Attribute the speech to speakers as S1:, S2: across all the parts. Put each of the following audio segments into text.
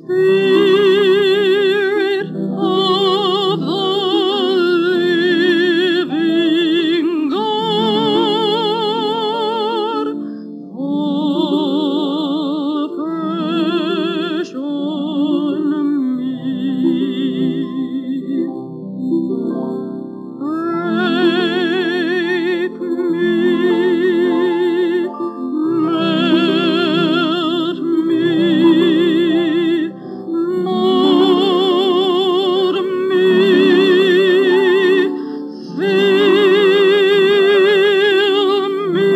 S1: Spirit of the living God, fall fresh on me. Break me, melt me, mold me, fill me.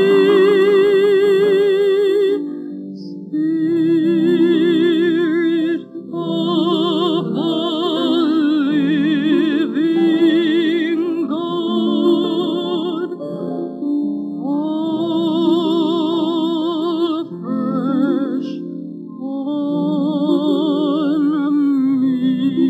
S1: Spirit of the living God, fall fresh on me.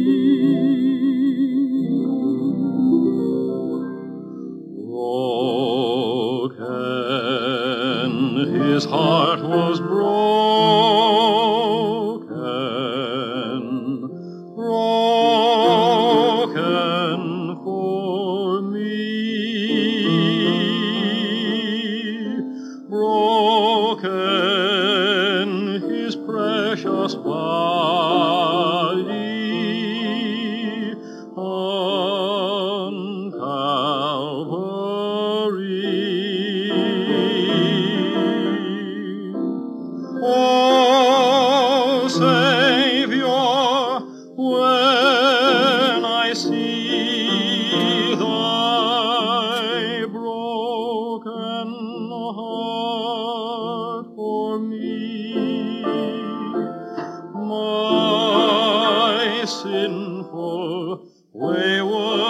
S1: Broken, his heart was broken, broken for me, broken his precious body on Calvary. Oh, Savior, when I see thy broken heart for me, my sinful, wayward